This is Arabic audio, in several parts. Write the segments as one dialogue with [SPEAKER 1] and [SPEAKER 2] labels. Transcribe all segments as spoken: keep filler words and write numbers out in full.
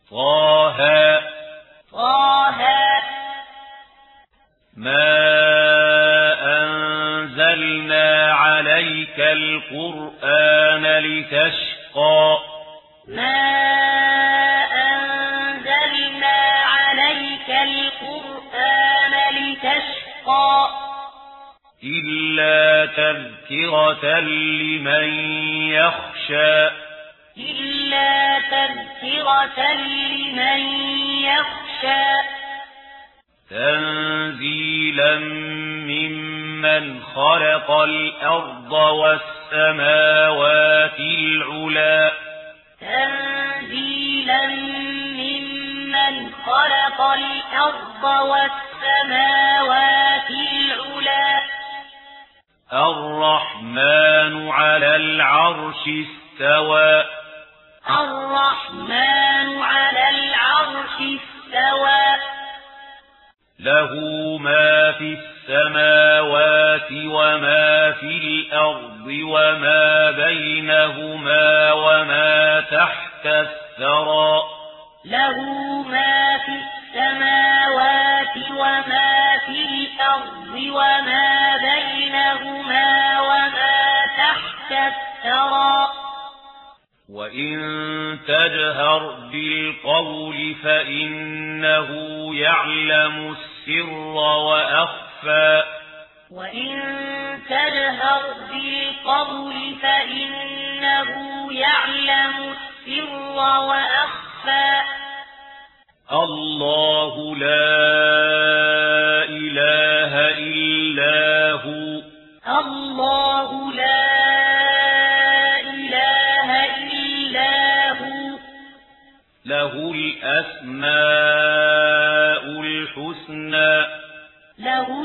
[SPEAKER 1] طه
[SPEAKER 2] طه
[SPEAKER 1] ما أنزلنا عليك القرآن لتشقى
[SPEAKER 2] ما أنزلنا عليك القرآن لتشقى
[SPEAKER 1] إلا تذكرة لمن يخشى
[SPEAKER 2] إلا تذكرة لمن يخشى
[SPEAKER 1] تنزيلا ممن خلق الأرض والسماوات العلى
[SPEAKER 2] تنزيلا ممن خلق الأرض والسماوات العلى
[SPEAKER 1] الرحمن على العرش استوى
[SPEAKER 2] الرحمن على العرش استوى
[SPEAKER 1] له ما في السماوات وما في الأرض وما بينهما وما تحت الثرى
[SPEAKER 2] له ما في السماوات وما في الأرض وما بينهما وما تحت الثرى
[SPEAKER 1] وإن تجهر بالقول فإنه يعلم السر وأخفى
[SPEAKER 2] وإن تجهر بالقول فإنه يعلم السر وأخفى
[SPEAKER 1] الله لا إله إلا هو
[SPEAKER 2] الله لا إله إلا هو
[SPEAKER 1] له الأسماء الحسنى
[SPEAKER 2] له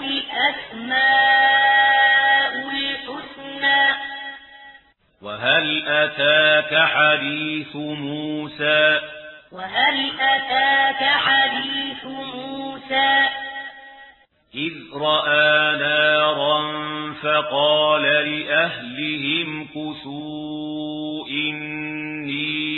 [SPEAKER 2] الأسماء الحسنى
[SPEAKER 1] وهل أتاك حديث موسى
[SPEAKER 2] وهل أتاك حديث موسى
[SPEAKER 1] إذ رأى نارا فقال لأهلهم كثوا إني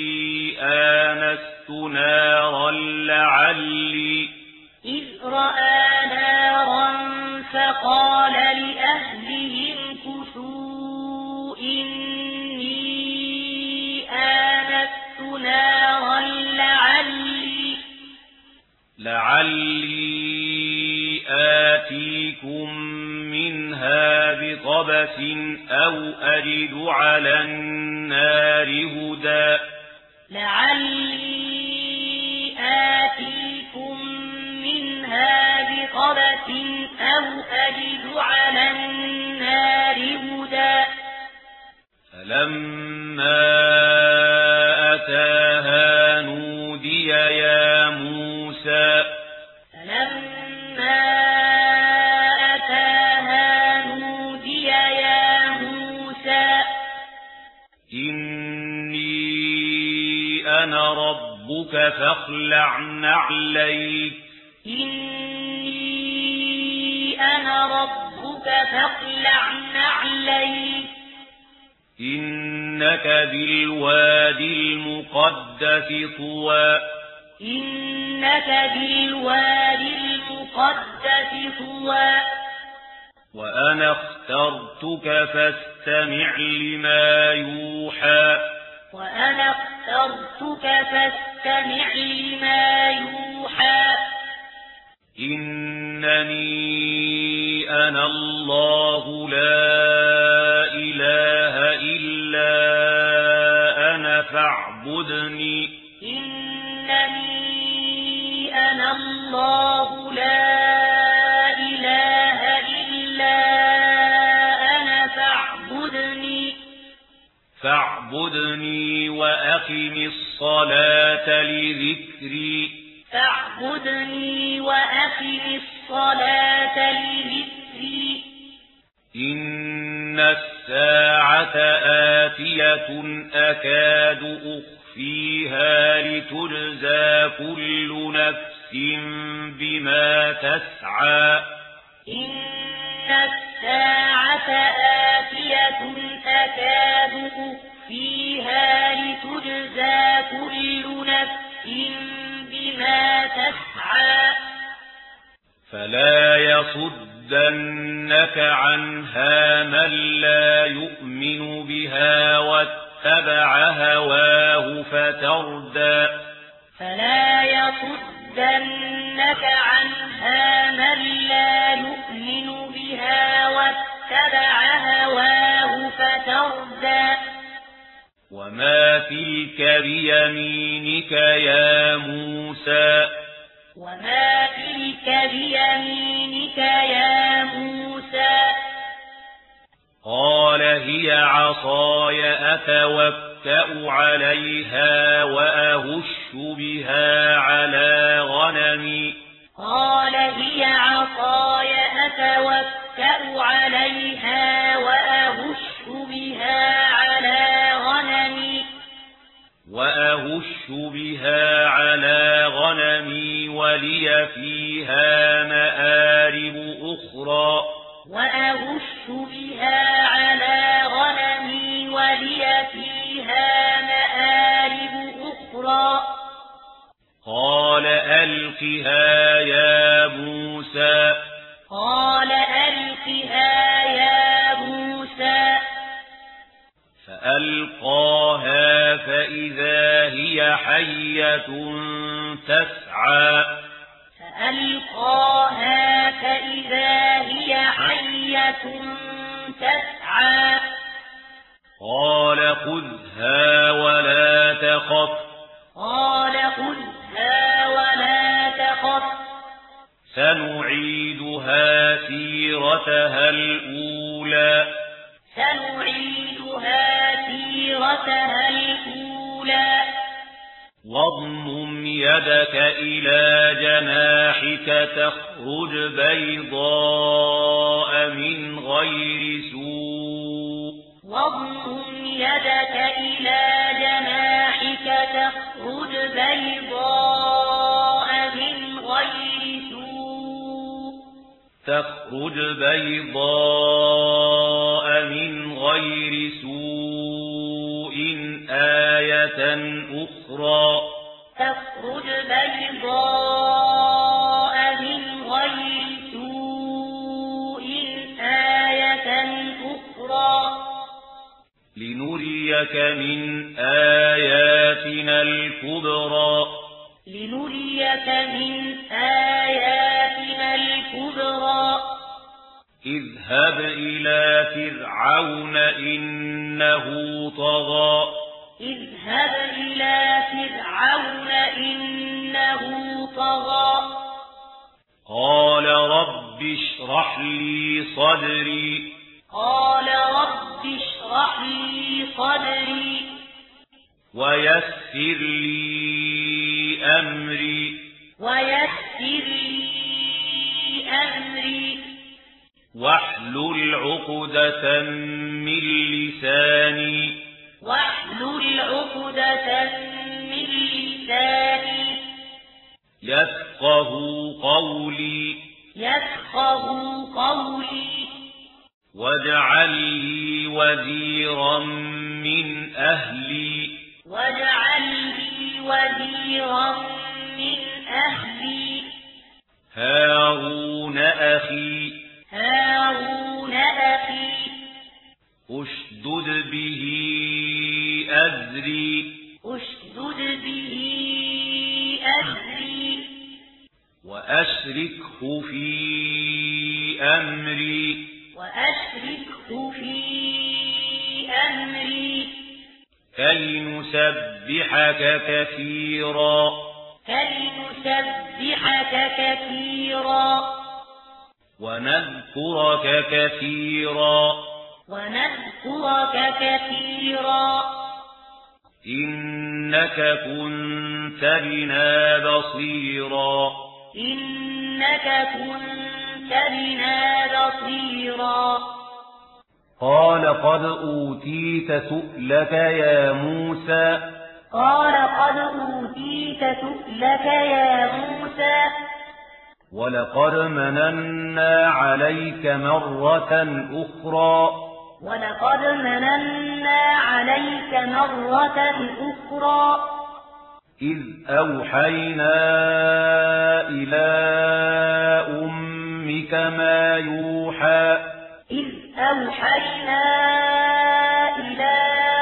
[SPEAKER 1] آنست نارا لعلي
[SPEAKER 2] إذ رأى نارا فقال لأهلهم كثوا إني آنست نارا لعلي
[SPEAKER 1] لعلي آتيكم منها بقبس أو أجد على النار هدى
[SPEAKER 2] لعلي آتيكم منها بقبس أو أجد على النار هدى
[SPEAKER 1] فلما أتاها نودي يا موسى
[SPEAKER 2] فلما أتاها نودي يا موسى
[SPEAKER 1] إني أنا ربك فاخلع نعليك
[SPEAKER 2] إني أنا ربك فاخلع نعليك
[SPEAKER 1] إنك بالوادي المقدس طوى
[SPEAKER 2] إنك بالوادي المقدس طوى
[SPEAKER 1] وأنا اخترتك فاستمع لما يوحى
[SPEAKER 2] وأنا اخترتك فاستمع لما يوحى
[SPEAKER 1] إنني أنا الله لا إله إلا أنا فاعبدني
[SPEAKER 2] إنني أنا الله لا إله إلا أنا فاعبدني
[SPEAKER 1] فاعبدني وأقم الصلاة لذكري
[SPEAKER 2] فاعبدني وأقم الصلاة لذكري
[SPEAKER 1] إن الساعة آتية أكاد أخفيها لتجزى كل نفس بما تسعى
[SPEAKER 2] إن الساعة آتية أكاد أخفيها لتجزى كل نفس بما تسعى
[SPEAKER 1] فلا يصدنك عنها من لا يؤمن بها واتبع هواه فتردى
[SPEAKER 2] فلا يصدنك عنها من لا يؤمن بها واتبع هواه فتردى
[SPEAKER 1] وما تلك بيمينك يا موسى
[SPEAKER 2] وما تلك بيمينك يا موسى
[SPEAKER 1] قال هي عصاي أتوكأ عليها وأهش بها على غنمي
[SPEAKER 2] قال هي عصاي أتوكأ عليها وأهش بها على غنمي
[SPEAKER 1] وأهش بها على غنمي ولي فيها مآرب أخرى
[SPEAKER 2] وأهش بها على غنمي ولي فيها مآرب أخرى
[SPEAKER 1] قال ألقها يا موسى
[SPEAKER 2] قال ألقها يا موسى
[SPEAKER 1] فألقاها فإذا هي حية تسعى
[SPEAKER 2] فألقاها فإذا هي حية تسعى
[SPEAKER 1] قال خذها ولا تخف
[SPEAKER 2] قال خذها ولا تخف
[SPEAKER 1] سنعيدها سيرتها الأولى
[SPEAKER 2] سنعيدها سيرتها الأولى
[SPEAKER 1] واضمم يدك إلى جناحك تخرج بيضاء من غير سوء
[SPEAKER 2] واضمم يدك إلى جناحك تخرج بيضاء من غير سوء
[SPEAKER 1] تخرج بيضاء من غير سوء آية أخرى
[SPEAKER 2] تخرج بيضاء من غير سوء آية أخرى
[SPEAKER 1] لنريك من آياتنا الكبرى
[SPEAKER 2] لنريك من آياتنا الكبرى
[SPEAKER 1] اذهب إلى فرعون إنه طغى
[SPEAKER 2] اذهب إلى فرعون إنه طغى
[SPEAKER 1] قال رب اشرح لي صدري
[SPEAKER 2] قال رب اشرح لي صدري
[SPEAKER 1] ويسر لي أمري
[SPEAKER 2] ويسر لي أمري
[SPEAKER 1] واحلل عقدة من لساني
[SPEAKER 2] واحلل عقدة من لساني
[SPEAKER 1] يفقه قولي
[SPEAKER 2] يفقه قولي
[SPEAKER 1] واجعل لي وزيرا من أهلي
[SPEAKER 2] واجعل لي وزيرا من أهلي
[SPEAKER 1] هارون أخي
[SPEAKER 2] هارون أخي
[SPEAKER 1] اشدد به أزري
[SPEAKER 2] اشدد به أزري
[SPEAKER 1] وأشركه في أمري
[SPEAKER 2] وأشركه في أمري
[SPEAKER 1] كي نسبحك كثيرا
[SPEAKER 2] كي نسبحك كثيرا
[SPEAKER 1] ونذكرك كثيرا
[SPEAKER 2] ونذكرك كثيرا
[SPEAKER 1] إنك كنت بنا بصيرا
[SPEAKER 2] إنك كنت بنا بصيرا
[SPEAKER 1] قال قد أوتيت سؤلك يا موسى
[SPEAKER 2] قال قد أوتيت سؤلك يا موسى
[SPEAKER 1] ولقد مننا عليك مرة أخرى
[SPEAKER 2] ولقد مننا عليك مرة أخرى
[SPEAKER 1] إذ أوحينا إلى أمك ما يوحى
[SPEAKER 2] إذ أوحينا إلى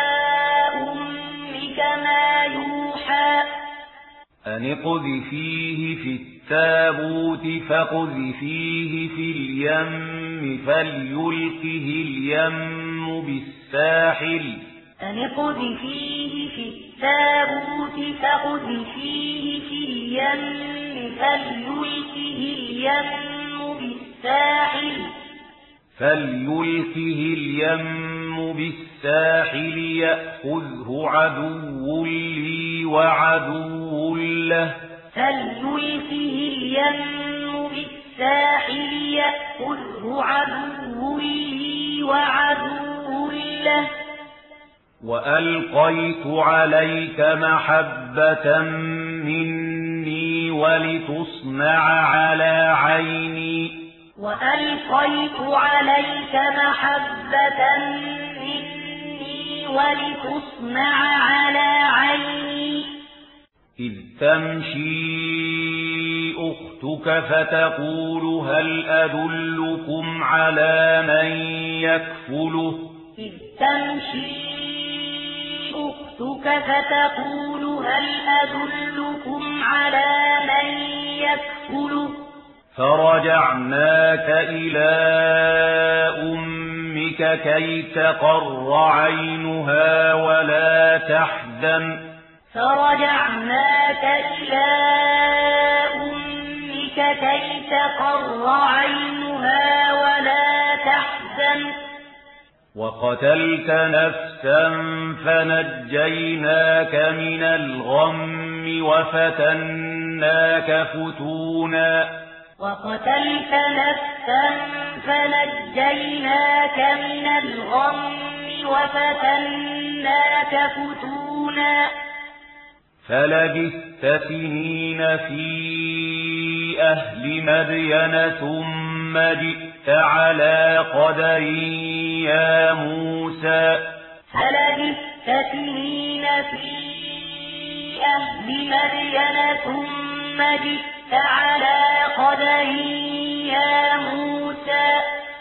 [SPEAKER 2] أمك ما يوحى
[SPEAKER 1] أن اقذفيه في التابوت فاقذفيه في اليم فليلقه اليم بالساحل
[SPEAKER 2] أن اقذفيه في التابوت فاقذفيه في اليم فليلقه اليم بالساحل
[SPEAKER 1] فليلقه اليم بالساحل يأخذه عدو لي وعدو له
[SPEAKER 2] فليلقه اليم بالساحل يأخذه عدو لي وعدو له
[SPEAKER 1] وألقيت عليك محبة مني ولتصنع على عيني
[SPEAKER 2] وألقيت عليك محبة مني ولتصنع على عيني
[SPEAKER 1] إذ تمشي أختك فتقول هل أدلكم على من يكفله
[SPEAKER 2] إذ تمشي أختك فتقول هل أدلكم على من يكفله
[SPEAKER 1] فرجعناك إلى أمك كي تقر عينها ولا تحزن
[SPEAKER 2] فرجعناك إلى أمك كي تقر عينها ولا تحزن
[SPEAKER 1] وقتلت نفسا فنجيناك من الغم وفتناك فتونا
[SPEAKER 2] وقتلت نفسا فنجيناك من الغم وفتناك فتونا
[SPEAKER 1] فلبثت سنين في أهل مدين ثم جئت على قدر يا موسى
[SPEAKER 2] فلبثت سنين في أهل مدين ثم جئت على قدر يا موسى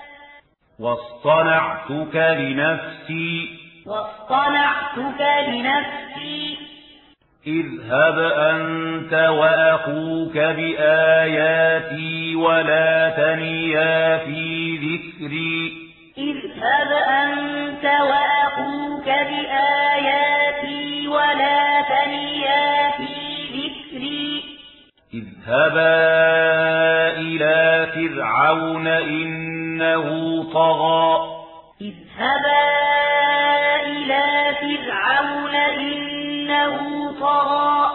[SPEAKER 1] واصطنعتك لنفسي
[SPEAKER 2] واصطنعتك لنفسي
[SPEAKER 1] اذهب أنت وأخوك بآياتي ولا تنيا في ذكري
[SPEAKER 2] اذهب أنت وأخوك بآياتي ولا تنيا في ذكري
[SPEAKER 1] اذهبا إلى فرعون إنه طغى
[SPEAKER 2] اذهبا إلى فرعون إنه طغى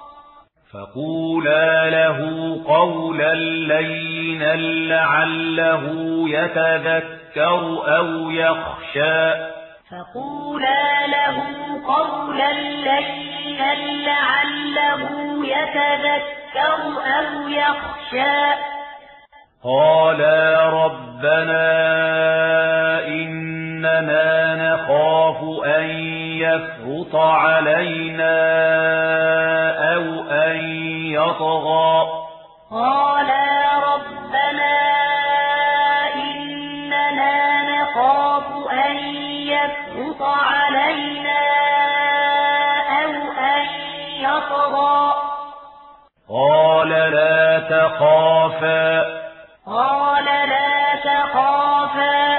[SPEAKER 1] فقولا له قولا لينا لعله يتذكر أو يخشى
[SPEAKER 2] فقولا له قولا لينا لعله يتذكر أو يخشى
[SPEAKER 1] قالا ربنا إننا نخاف أن يفرط علينا أو أن يطغى
[SPEAKER 2] قالا ربنا إننا نخاف أن يفرط علينا أو أن يطغى
[SPEAKER 1] قال لا تخافا
[SPEAKER 2] قال لا تخافا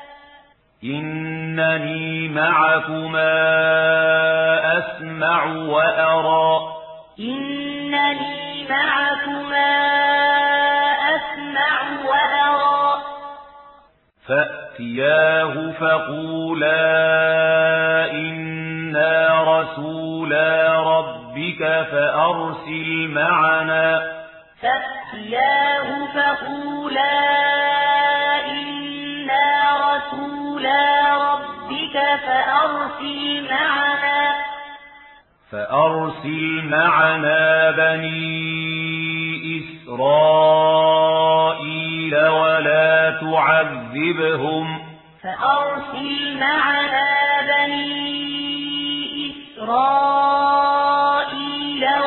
[SPEAKER 1] إنني معكما أسمع وأرى
[SPEAKER 2] إنني معكما أسمع وأرى
[SPEAKER 1] فأتياه فقولا إنا رسولا ربك فأرسل معنا
[SPEAKER 2] فأتياه فقولا إنا رسولا ربك فأرسل معنا
[SPEAKER 1] فأرسل معنا بني إسرائيل ولا تعذبهم
[SPEAKER 2] فأرسل معنا بني إسرائيل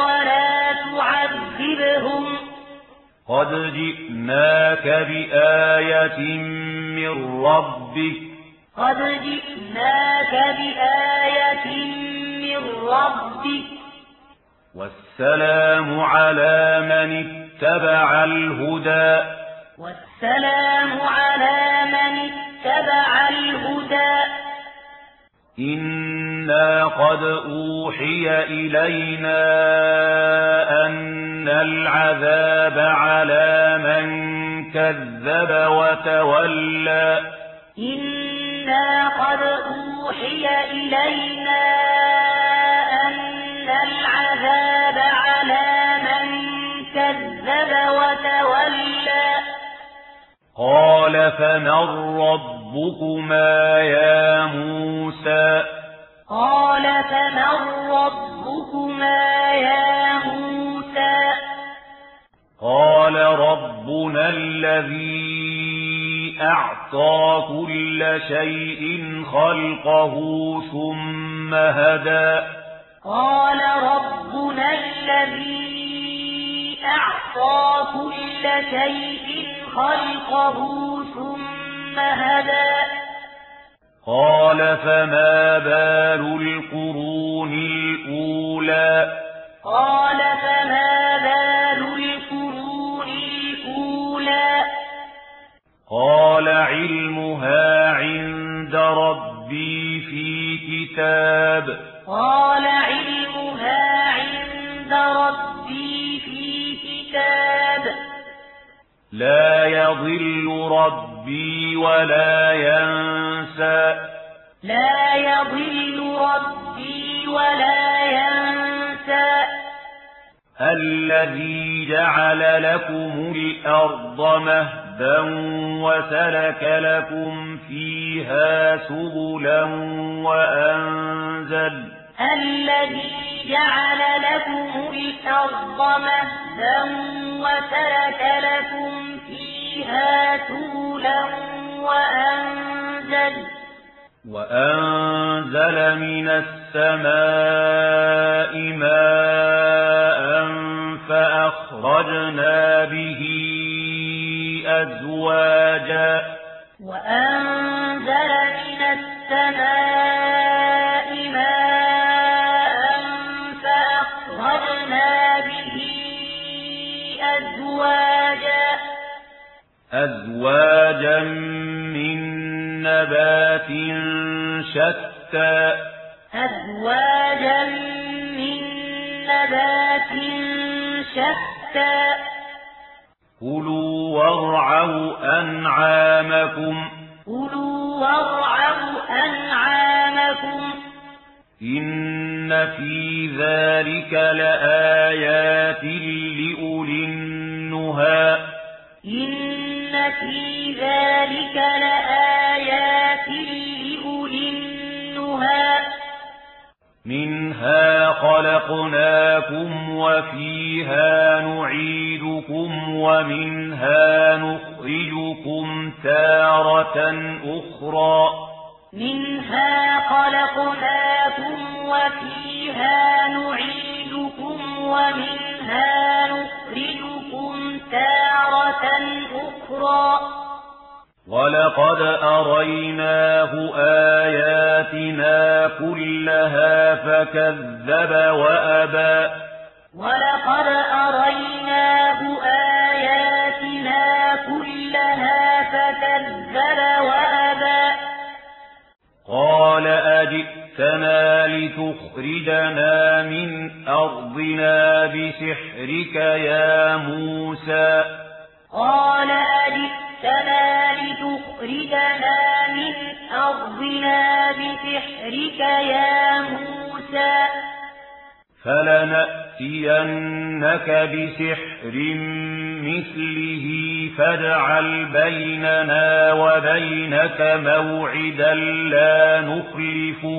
[SPEAKER 2] تعذبهم
[SPEAKER 1] قد جئناك بآية من ربك
[SPEAKER 2] قد جئناك بآية من ربك
[SPEAKER 1] والسلام على من اتبع الهدى
[SPEAKER 2] والسلام على من اتبع الهدى
[SPEAKER 1] إنا قد أوحي إلينا أن العذاب على من كذب وتولى
[SPEAKER 2] إنا قد أوحي إلينا أن العذاب على من كذب وتولى
[SPEAKER 1] قال فمن ربكما يا موسى
[SPEAKER 2] قال فمن ربكما يا موسى
[SPEAKER 1] قال ربنا الذي أعطى كل شيء خلقه ثم هدى
[SPEAKER 2] قال ربنا الذي أعطى كل شيء خلقه ثم هدى
[SPEAKER 1] قال فما بال القرون الأولى
[SPEAKER 2] قال فما بال القرون الأولى
[SPEAKER 1] قال علمها عند ربي في كتاب
[SPEAKER 2] قال علمها عند ربي في كتاب
[SPEAKER 1] لا يضل ربي ولا ينسى
[SPEAKER 2] لا يضل ربي ولا ينسى
[SPEAKER 1] الذي جعل لكم الأرض مهدا وسلك لكم فيها سبلا وأنزل
[SPEAKER 2] الذي جعل لكم الأرض مهدا وسلك لكم فيها سبلا وأنزل
[SPEAKER 1] وأنزل من السماء ماء فأخرجنا به أزواجا
[SPEAKER 2] وأنزل من السماء ماء فأخرجنا به أزواجا
[SPEAKER 1] أزواجا من نبات شتى
[SPEAKER 2] أزواجا من نبات شتى
[SPEAKER 1] كلوا وارعوا أنعامكم
[SPEAKER 2] كلوا وارعوا أنعامكم
[SPEAKER 1] إن في ذلك لآيات لأولي النهى
[SPEAKER 2] إن في ذلك لآيات لأولي النهى
[SPEAKER 1] منها خلقناكم وفيها نعيدكم ومنها نخرجكم تارة أخرى
[SPEAKER 2] منها خلقناكم وفيها نعيدكم ومنها نخرجكم تارة أخرى
[SPEAKER 1] ولقد أريناه آياتنا كلها فكذب وأبى
[SPEAKER 2] ولقد أريناه آياتنا كلها فكذب وأبى
[SPEAKER 1] قال أجئتنا لتخرجنا من أرضنا بسحرك يا موسى
[SPEAKER 2] قال أجئتنا لتخرجنا من أرضنا بسحرك يا موسى
[SPEAKER 1] فلنأتينك بسحر مثله فاجعل بيننا وبينك موعدا لا نخلفه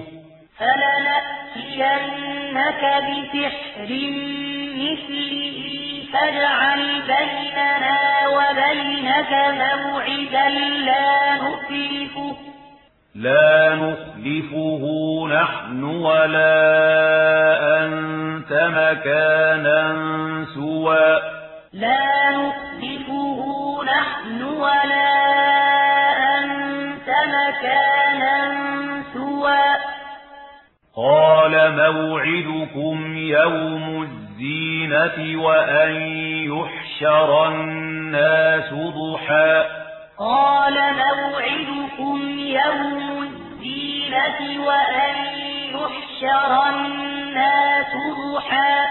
[SPEAKER 2] فلنأتينك بسحر مثله فاجعل بيننا وبينك موعدا لا نخلفه
[SPEAKER 1] لا نخلفه نحن ولا أنت مكانا سوى سوى
[SPEAKER 2] لا نخلفه نحن ولا أنت مكانا سوى
[SPEAKER 1] قال موعدكم يوم الزينة وأن يحشر الناس ضحى
[SPEAKER 2] قال موعدكم يوم الزينة وأن يحشر الناس ضحى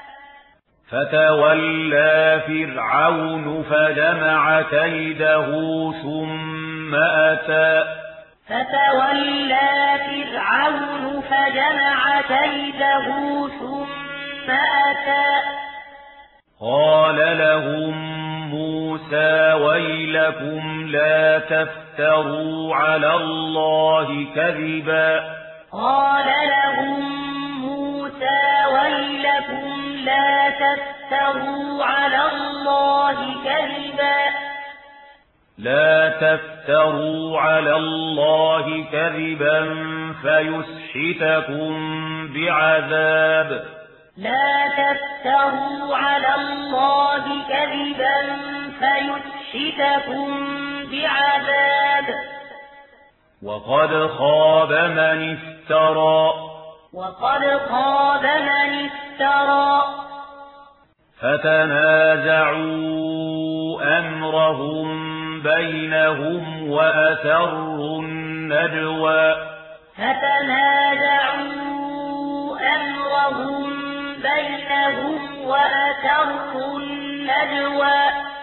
[SPEAKER 1] فتولى فرعون فجمع كيده ثم أتى
[SPEAKER 2] فتولى فرعون فجمع كيده ثم أتى
[SPEAKER 1] قال لهم موسى ويلكم لا تفتروا على الله كذبا
[SPEAKER 2] قال لهم موسى ويلكم لا تفتروا على الله كذبا
[SPEAKER 1] لا تفتروا على الله كذبا فيسحتكم بعذاب
[SPEAKER 2] لا تفتروا على الله كذبا فيسحتكم بعذاب
[SPEAKER 1] وقد خاب من افترى
[SPEAKER 2] وقد خاب من افترى
[SPEAKER 1] فتنازعوا أمرهم بينهم وأسروا النجوى
[SPEAKER 2] فتنازعوا أمرهم بينهم وأسروا النجوى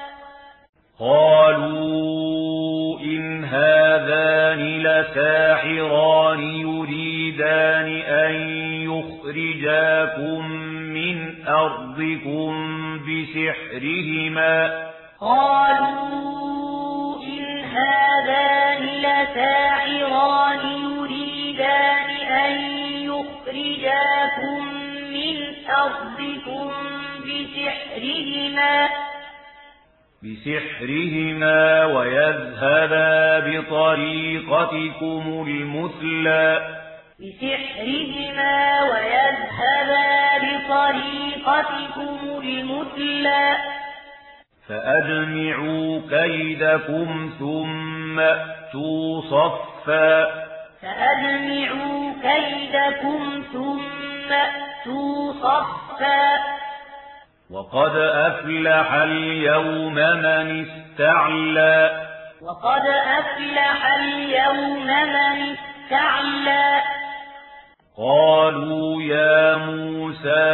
[SPEAKER 1] قالوا إن هذان لساحران يريدان أن يخرجاكم من أرضكم بسحرهما
[SPEAKER 2] قالوا إن هذان لساحران يريدان أن يخرجاكم من أرضكم بسحرهما
[SPEAKER 1] بسحرهما ويذهبا بطريقتكم المثلى
[SPEAKER 2] بسحرهما ويذهبا بطريقتكم المثلى
[SPEAKER 1] فأجمعوا كيدكم ثم أتوا صفا
[SPEAKER 2] فأجمعوا كيدكم ثم أتوا صفا
[SPEAKER 1] وقد أفلح اليوم من استعلى
[SPEAKER 2] وقد أفلح اليوم من استعلى
[SPEAKER 1] قالوا يا موسى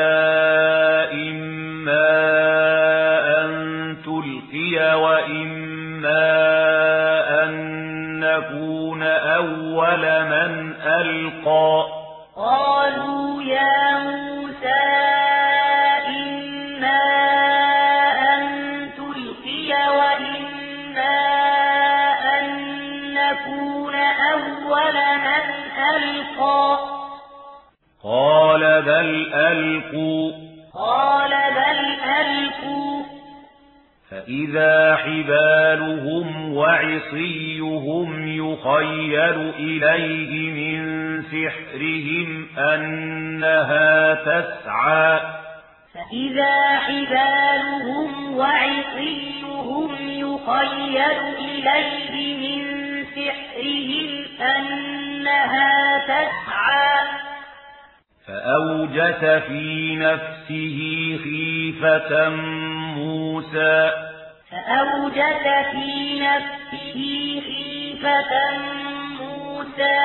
[SPEAKER 1] إما أن تلقي وإما أن نكون أول من ألقى
[SPEAKER 2] قالوا يا موسى إما أن تلقي وإما أن نكون أول من ألقى
[SPEAKER 1] قال بل ألقوا
[SPEAKER 2] قال بل ألقوا
[SPEAKER 1] فإذا حبالهم وعصيهم يخيل إليه من سحرهم أنها تسعى
[SPEAKER 2] فإذا حبالهم وعصيهم يخيل إليه من سحرهم أنها تسعى
[SPEAKER 1] فأوجس في نفسه خيفة موسى
[SPEAKER 2] فأوجس في نفسه خيفة موسى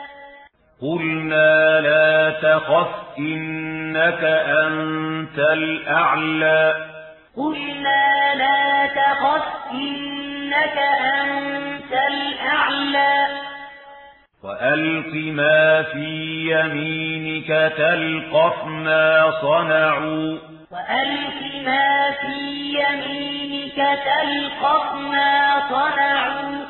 [SPEAKER 1] قلنا لا تخف إنك أنت الأعلى
[SPEAKER 2] قلنا لا تخف إنك أنت الأعلى
[SPEAKER 1] وألق ما في يمينك تلقف ما صنعوا
[SPEAKER 2] وألق ما في يمينك تلقف ما صنعوا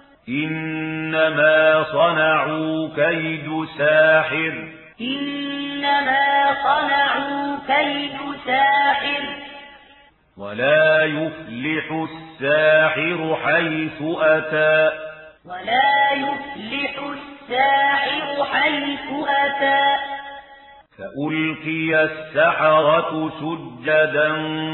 [SPEAKER 1] إنما صنعوا كيد ساحر
[SPEAKER 2] إنما صنعوا كيد ساحر
[SPEAKER 1] ولا يفلح الساحر حيث أتى
[SPEAKER 2] ولا يفلح الساحر حيث أتى
[SPEAKER 1] فألقي السحرة سجدا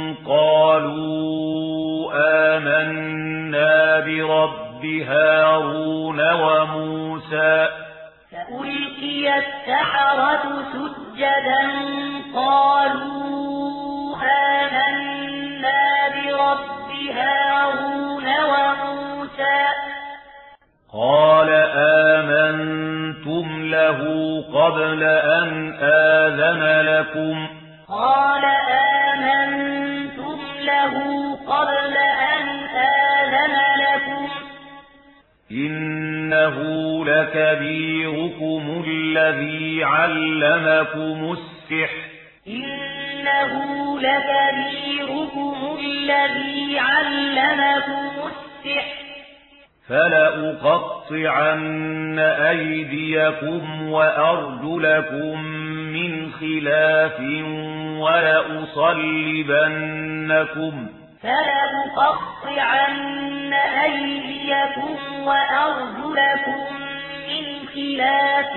[SPEAKER 1] قالوا آمنا برب هارون وموسى
[SPEAKER 2] فألقي السحرة سجدا قالوا آمنا برب هارون وموسى
[SPEAKER 1] قال آمنتم له قبل أن آذن لكم
[SPEAKER 2] قال آمنتم له قبل أن آذن لكم
[SPEAKER 1] إنه لكبيركم الذي علمكم السحر
[SPEAKER 2] إنه لكبيركم الذي علمكم السحر
[SPEAKER 1] فلأقطعن أيديكم وأرجلكم من خلاف ولأصلبنكم
[SPEAKER 2] فلأقطعن أيديكم وأرجلكم من خلاف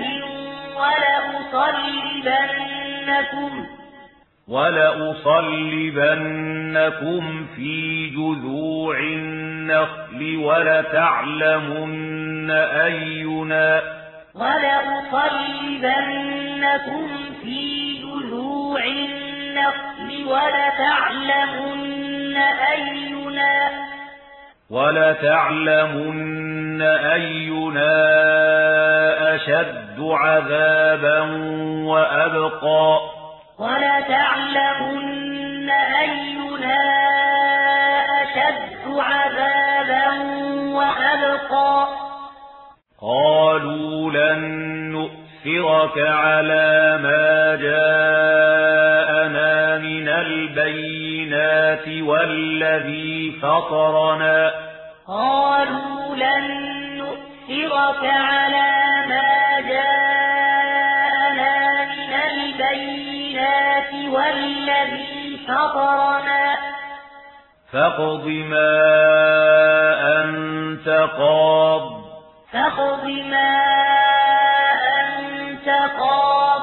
[SPEAKER 2] ولأصلبنكم
[SPEAKER 1] ولأصلبنكم في جذوع النخل ولتعلمن أينا
[SPEAKER 2] ولأصلبنكم في جذوع النخل ولتعلمن أينا
[SPEAKER 1] ولتعلمن أينا أشد عذابا وأبقى
[SPEAKER 2] ولتعلمن أينا أشد عذابا وأبقى
[SPEAKER 1] قالوا لن نؤثرك على ما جاءنا من البينات والذي فطرنا
[SPEAKER 2] قالوا لن نؤثرك على ما جاءنا من البينات والذي فطرنا
[SPEAKER 1] فاقض ما أنت قاض
[SPEAKER 2] فاقض ما أنت قاض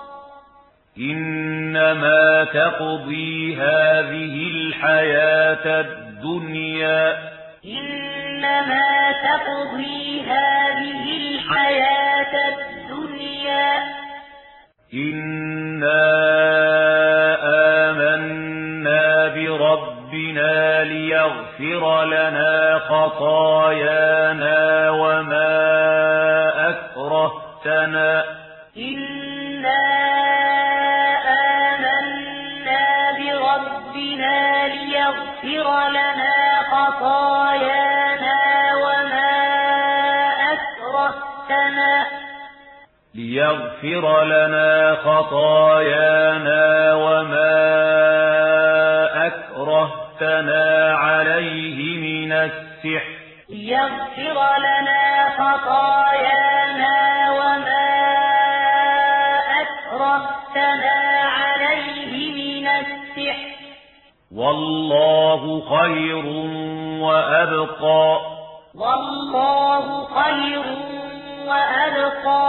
[SPEAKER 1] إنما تقضي هذه الحياة الدنيا
[SPEAKER 2] إنما تقضي هذه الحياة الدنيا
[SPEAKER 1] إنا آمنا بربنا ليغفر لنا خطايانا وما أكرهتنا
[SPEAKER 2] إنا آمنا بربنا ليغفر لنا خطايانا وما أكرهتنا
[SPEAKER 1] ليغفر لنا خطايانا وما أكرهتنا عليه من السحر
[SPEAKER 2] ليغفر لنا خطايانا وما أكرهتنا عليه من السحر
[SPEAKER 1] والله خير وأبقى
[SPEAKER 2] والله خير وأبقى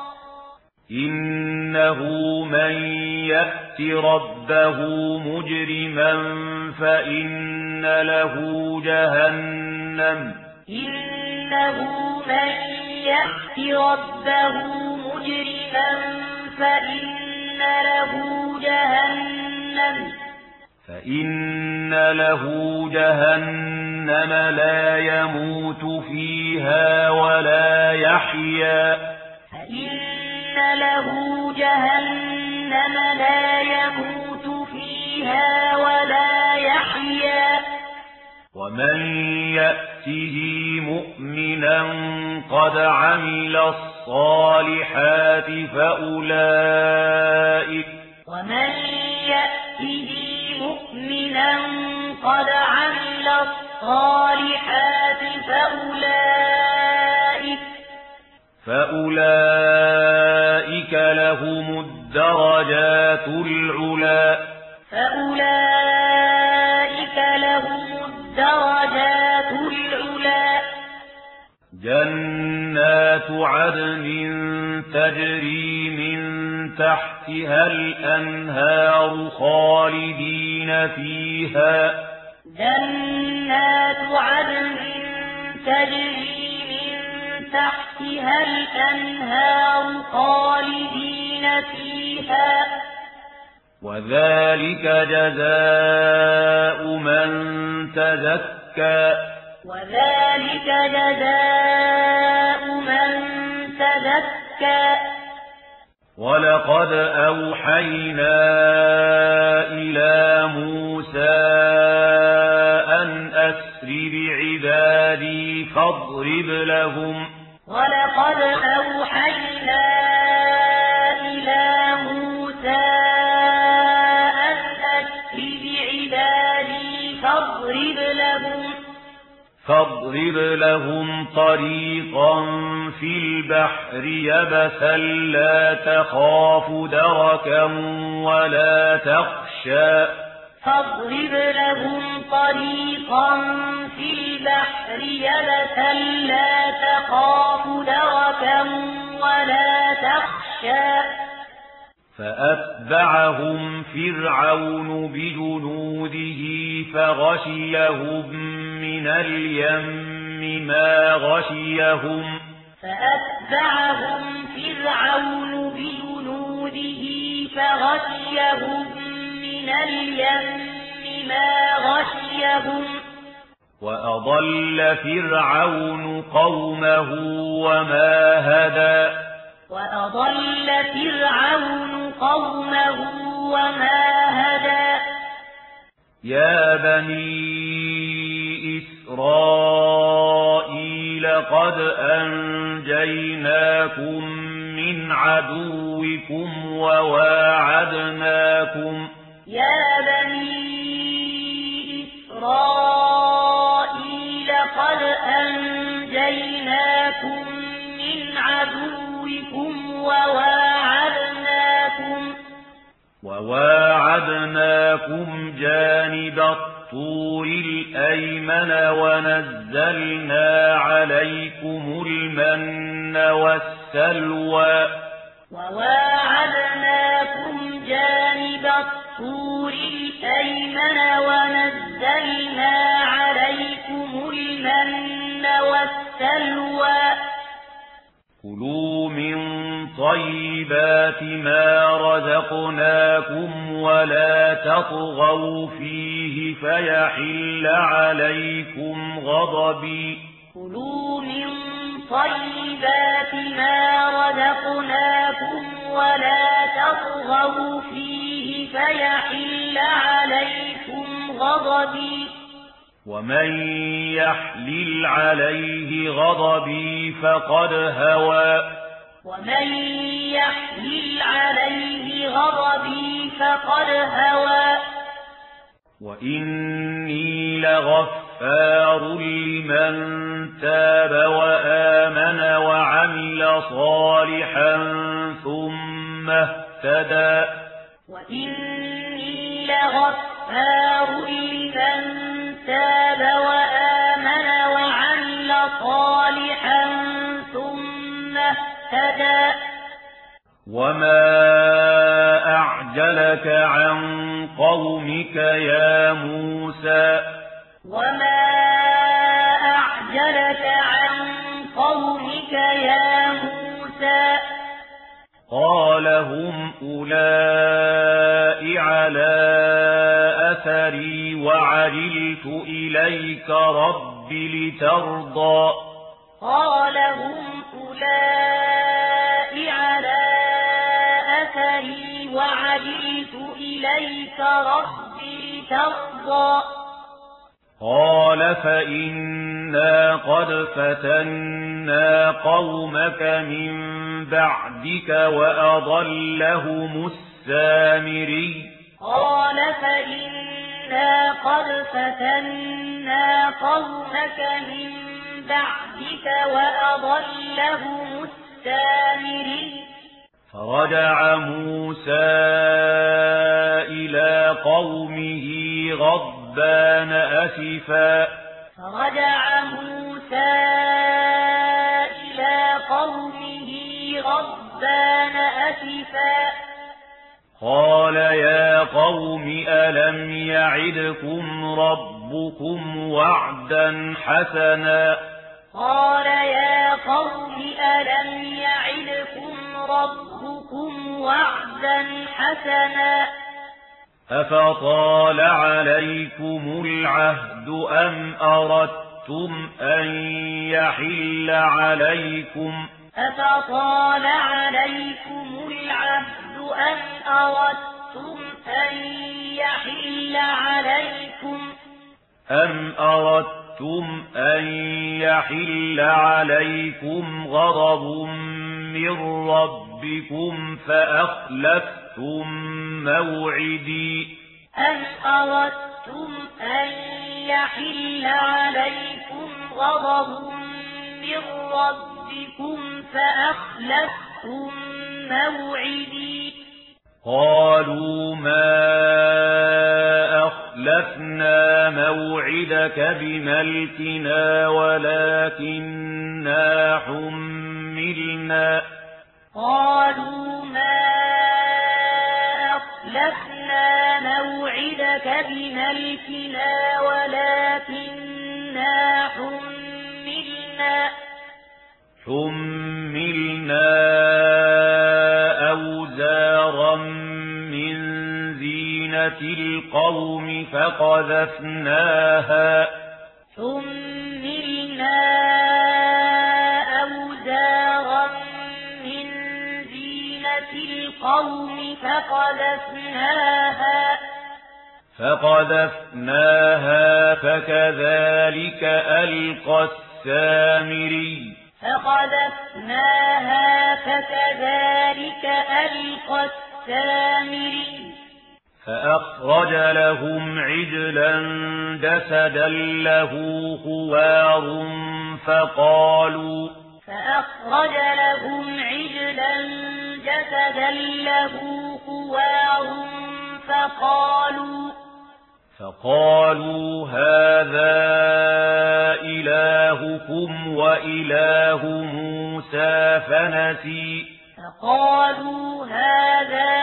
[SPEAKER 1] إنه من يأت ربه مجرما فإن له جهنم
[SPEAKER 2] إنه من يأت ربه مجرما فإن له جهنم
[SPEAKER 1] فإن له جهنم لا يموت فيها ولا يحيا
[SPEAKER 2] فإن له جهنم لا يموت فيها ولا يحيا
[SPEAKER 1] ومن يأته مؤمنا قد عمل الصالحات فأولئك
[SPEAKER 2] ومن يأته مؤمنا قد عمل الصالحات فأولئك
[SPEAKER 1] فأولئك لهم الدرجات العلا
[SPEAKER 2] فأولئك لهم الدرجات العلا
[SPEAKER 1] جنات عدن تجري من تحت تحتها الأنهار خالدين فيها
[SPEAKER 2] جنات عدن تجري من تحتها الأنهار خالدين فيها
[SPEAKER 1] وذلك جزاء من تزكى
[SPEAKER 2] وذلك جزاء من تزكى
[SPEAKER 1] ولقد أوحينا إلى موسى أن أسر بعبادي فاضرب لهم
[SPEAKER 2] ولقد أوحينا إلى موسى أن أسر بعبادي فاضرب لهم
[SPEAKER 1] فاضرب لهم طريقا في البحر يبسا لا تخاف دركا ولا تخشى
[SPEAKER 2] فاضرب لهم طريقا في البحر يبسا لا تخاف دركا ولا تخشى
[SPEAKER 1] فأتبعهم فرعون بجنوده فغشيهم من اليم ما غشيهم
[SPEAKER 2] فأتبعهم فرعون بجنوده فغشيهم من اليم ما غشيهم
[SPEAKER 1] وأضل فرعون قومه وما هدى
[SPEAKER 2] وأضل فرعون قومه وما هدى
[SPEAKER 1] يا بني إسرائيل قد أنجيناكم من عدوكم وواعدناكم
[SPEAKER 2] يا بني إسرائيل قد أنجيناكم من عدوكم وواعدناكم
[SPEAKER 1] وواعدناكم جانب الطور الأيمن ونزلنا عليكم المن والسلوى
[SPEAKER 2] وواعدناكم جانب الطور الأيمن ونزلنا عليكم المن والسلوى
[SPEAKER 1] كلوا من طيبات ما رزقناكم ولا تطغوا فيه فيحل عليكم غضبي
[SPEAKER 2] كلوا من طيبات ما رزقناكم ولا تطغوا فيه فيحل عليكم غضبي
[SPEAKER 1] ومن يحلل عليه غضبي فقد هوى
[SPEAKER 2] ومن يحلل عليه غضبي فقد هوى
[SPEAKER 1] وإني لغفار لمن تاب وآمن وعمل صالحا ثم اهتدى
[SPEAKER 2] وإني لغفار لمن تاب وآمن وعمل صالحا ثم اهتدى
[SPEAKER 1] وما أعجلك عن قومك يا موسى
[SPEAKER 2] وما أعجلك عن قومك يا موسى
[SPEAKER 1] قال هم أولئك على أثري وعجلت إليك رب لترضى
[SPEAKER 2] قال هم أولئك على أثري وعجلت إليك رب لترضى
[SPEAKER 1] قال فإنا قد فتنا قومك من بعدك وأضلهم السامري
[SPEAKER 2] قال فإنا قد فتنا قومك من بعدك وأضلهم السامري
[SPEAKER 1] فرجع موسى إلى قومه غضبان أسفا
[SPEAKER 2] فرجع موسى إلى قومه غضبان أسفا
[SPEAKER 1] قال يا قوم ألم يعدكم ربكم وعدا حسنا
[SPEAKER 2] قال يا قوم ألم يعدكم ربكم وعدا حسنا
[SPEAKER 1] أفطال عليكم العهد أم أردتم أن يحل عليكم
[SPEAKER 2] أفطال عليكم العهد أم أردتم أن يحل عليكم
[SPEAKER 1] أم أردتم أن يحل عليكم غضب من ربكم فأخلفتم موعدي
[SPEAKER 2] أم أردتم أن يحل عليكم غضب من ربكم فأخلفتم موعدي
[SPEAKER 1] قالوا ما أخلفنا موعدك بملكنا ولكننا حملنا
[SPEAKER 2] قالوا ما أخلفنا موعدك بملكنا ولكننا حملنا
[SPEAKER 1] حملنا أوزارا من زينة القوم فقذفناها
[SPEAKER 2] حملنا أوزارا من زينة القوم فقذفناها
[SPEAKER 1] فقذفناها فكذلك ألقى السامري
[SPEAKER 2] فقذفناها فكذلك ألقى السامري
[SPEAKER 1] فأخرج لهم عجلا جسدا له خوار فقالوا
[SPEAKER 2] فأخرج لهم عجلا جسدا له خوار فقالوا
[SPEAKER 1] فقالوا هذا إلهكم وإله موسى فنسي
[SPEAKER 2] فقالوا هذا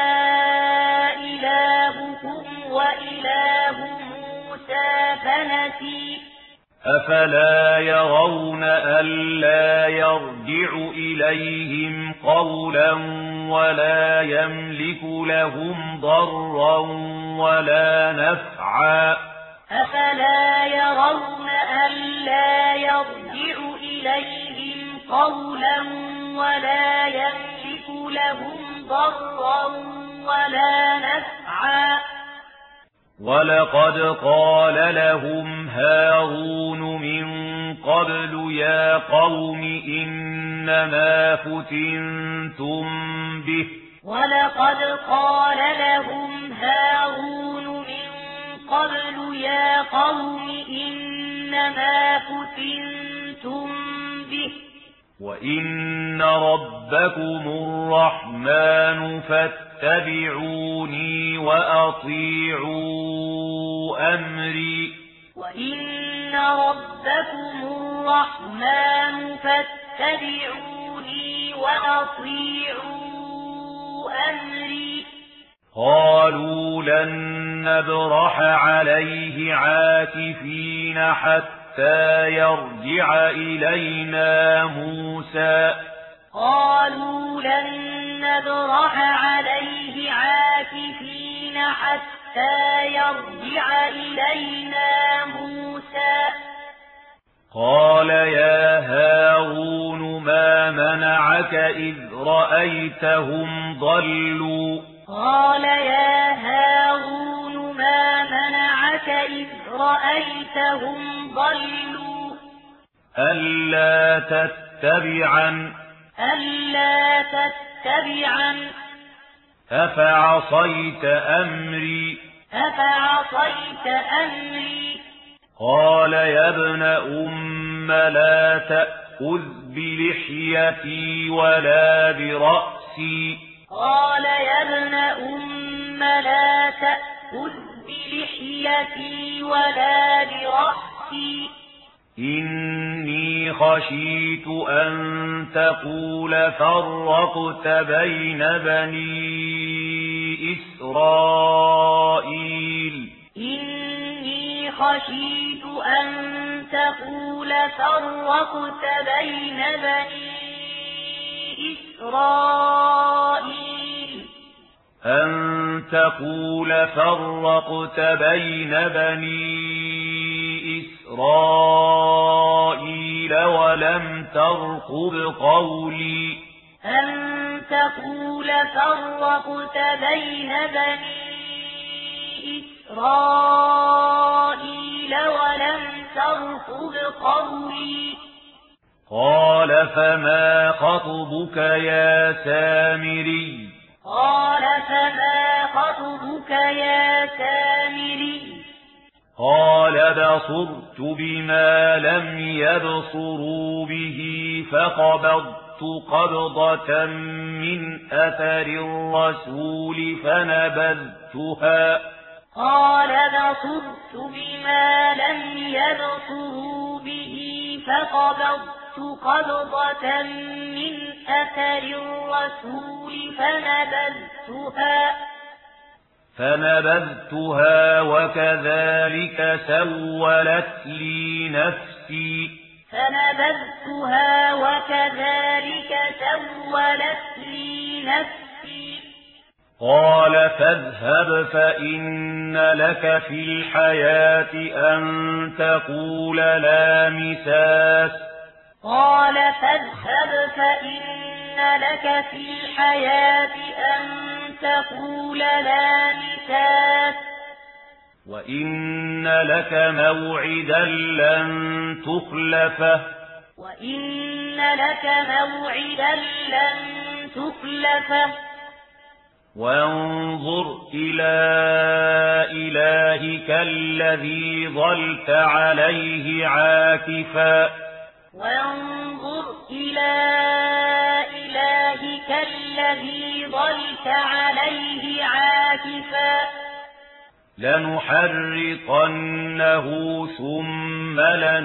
[SPEAKER 2] إلهكم وإله موسى فنسي
[SPEAKER 1] أفلا يرون ألا يرجع إليهم قولا ولا يملك لهم ضرا ولا نفعا
[SPEAKER 2] أفلا يرون ألا يرجع إليهم قولا ولا يملك لهم ضرا ولا نفعا
[SPEAKER 1] ولقد قال لهم هارون من قبل يا قوم إنما فتنتم به
[SPEAKER 2] ولقد قال لهم هارون من قبل يا قوم إنما فتنتم به
[SPEAKER 1] وإن ربكم الرحمن فاتبعوني وأطيعوا أمري
[SPEAKER 2] وإن ربكم الرحمن فاتبعوني وأطيعوا أمري
[SPEAKER 1] قالوا لن نبرح عليه عاكفين حتى يرجع إلينا موسى
[SPEAKER 2] قالوا لن نبرح عليه عاكفين حتى يرجع إلينا موسى
[SPEAKER 1] قال يا هارون ما منعك إذ رأيتهم ضلوا
[SPEAKER 2] قال يا هارون ما منعك إذ رأيتهم ضلوا
[SPEAKER 1] ألا تتبعن
[SPEAKER 2] ألا تتبعن
[SPEAKER 1] أفعصيت أمري
[SPEAKER 2] أفعصيت أمري
[SPEAKER 1] قال يا ابن أم لا تأخذ بلحيتي ولا برأسي
[SPEAKER 2] قال يا ابن أم لا تأخذ بلحيتي ولا برأسي
[SPEAKER 1] إني خشيت أن تقول فرقت بين بني إسرائيل
[SPEAKER 2] إني خشيت أن تقول فرقت بين بني إسرائيل
[SPEAKER 1] أن تقول فرقت بين بني إسرائيل ولم ترقب قولي
[SPEAKER 2] أن تقول فرقت بين بني إسرائيل ولم ترقب قولي
[SPEAKER 1] قال فما خطبك يا سامري
[SPEAKER 2] قال فما خطبك يا سامري
[SPEAKER 1] قال بصرت بما لم يبصروا به فقبضت قبضة من أثر الرسول فنبذتها
[SPEAKER 2] قال بصرت بما لم يبصروا به فقبضت قبضة من أثر الرسول فنبذتها
[SPEAKER 1] فنبذتها وكذلك سولت لي نفسي
[SPEAKER 2] فنبذتها وكذلك سولت لي نفسي
[SPEAKER 1] قال فاذهب فإن لك في الحياة أن تقول لا مساس
[SPEAKER 2] قال فاذهب فإن لك في الحياة أن تقول لا مساس
[SPEAKER 1] وإن لك موعدا لن تخلفه
[SPEAKER 2] وإن لك موعدا لن تخلفه
[SPEAKER 1] وانظر إلى إلهك الذي ظلت عليه عاكفا
[SPEAKER 2] وانظر إلى إلهك الذي ظلت عليه عاكفا
[SPEAKER 1] لنحرقنه ثم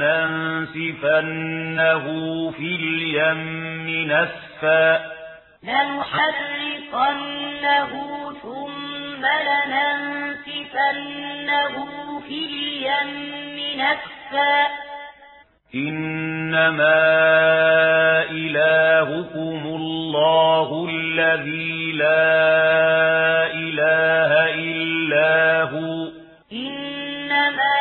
[SPEAKER 1] لننسفنه في اليم نسفا
[SPEAKER 2] لنحرقنه ثم لننسفنه في اليم نسفا
[SPEAKER 1] إنما إلهكم الله الذي لا إله إلا هو
[SPEAKER 2] إنما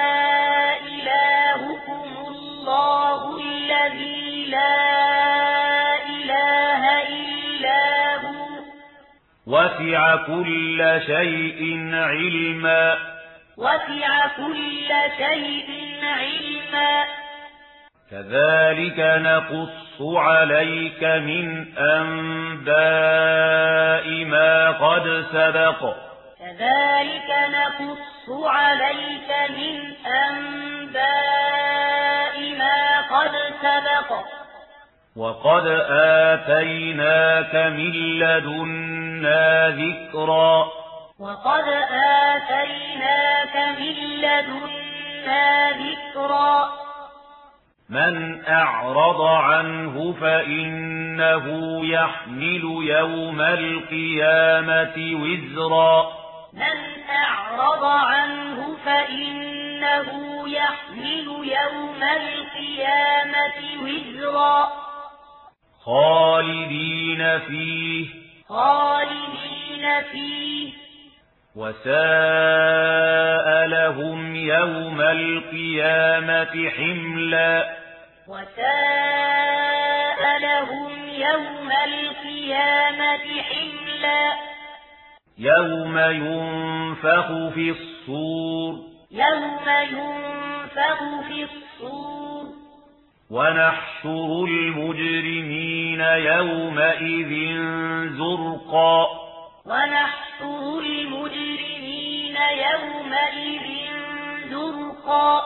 [SPEAKER 2] إلهكم الله الذي لا إله إلا هو
[SPEAKER 1] وسع كل شيء علما
[SPEAKER 2] وسع كل شيء علما
[SPEAKER 1] كذلك نقص عليك من أنباء ما قد سبق
[SPEAKER 2] كذلك نقص عليك من أنباء ما قد سبق
[SPEAKER 1] وقد آتيناك من لدنا ذكرا
[SPEAKER 2] وقد آتيناك من لدنا ذكرا
[SPEAKER 1] من أعرض عنه فإنه يحمل يوم القيامة وزرا
[SPEAKER 2] من أعرض عنه فإنه يحمل يوم القيامة وزرا
[SPEAKER 1] خالدين فيه
[SPEAKER 2] خالدين فيه
[SPEAKER 1] وساء لهم يوم القيامة حملا
[SPEAKER 2] وساء لهم يوم القيامة حملا
[SPEAKER 1] يوم ينفخ في الصور
[SPEAKER 2] يوم ينفخ في الصور
[SPEAKER 1] ونحشر المجرمين يومئذ زرقا
[SPEAKER 2] ونحشر المجرمين يومئذ زرقا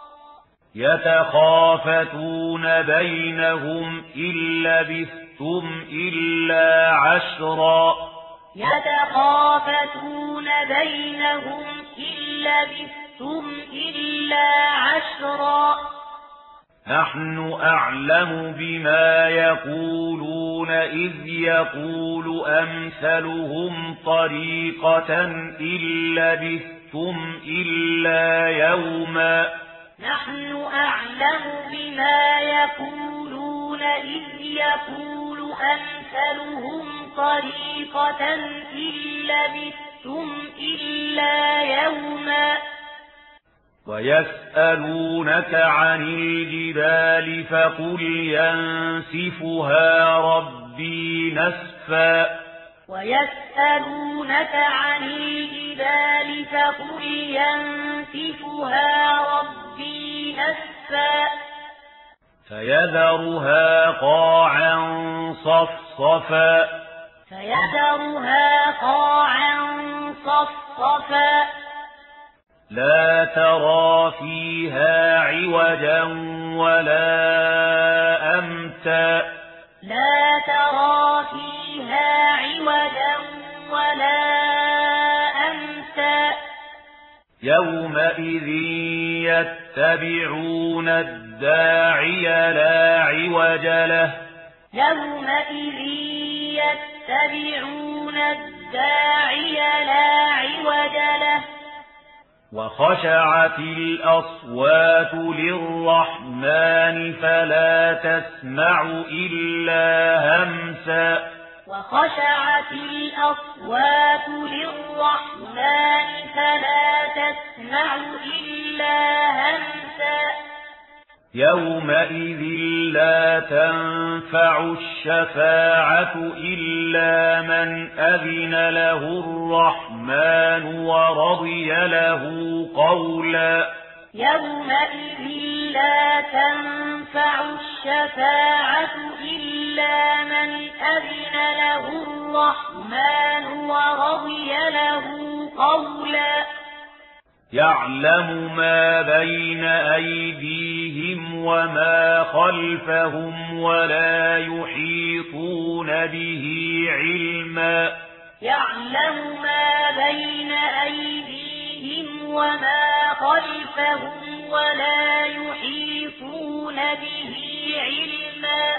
[SPEAKER 1] يتخافتون بينهم إن لبثتم إلا عشرا
[SPEAKER 2] يتخافتون بينهم إن لبثتم إلا عشرا
[SPEAKER 1] نحن أعلم بما يقولون إذ يقول أمثلهم طريقة إن لبثتم إلا يوما
[SPEAKER 2] نحن أعلم بما يقولون إذ يقول أمثلهم طريقة إن لبثتم إلا يوما
[SPEAKER 1] ويسألونك عن الجبال فقل ينسفها ربي نسفا
[SPEAKER 2] ويسألونك عن الجبال فقل ينسفها ربي نسفا
[SPEAKER 1] فيذرها قاعا صفصفا
[SPEAKER 2] فيذرها قاعا صفصفا
[SPEAKER 1] لا ترى فيها عوجا ولا أمتا
[SPEAKER 2] لا ترى فيها عوجا ولا أمتا
[SPEAKER 1] يومئذ يتبعون الداعي لا عوج له
[SPEAKER 2] يومئذ يتبعون الداعي لا عوج له
[SPEAKER 1] وخشعت الأصوات للرحمن فلا تسمع إلا همسا
[SPEAKER 2] وخشعت الأصوات للرحمن فلا تسمع إلا همسا
[SPEAKER 1] يومئذ لا تنفع الشفاعة إلا من أذن له الرحمن ورضي له قولا
[SPEAKER 2] يومئذ لا تنفع الشفاعة إلا من أذن له الرحمن ورضي له قولا
[SPEAKER 1] يعلم ما بين أيديهم وما خلفهم ولا يحيطون به علما
[SPEAKER 2] يعلم ما بين أيديهم وما خلفهم ولا يحيطون به علما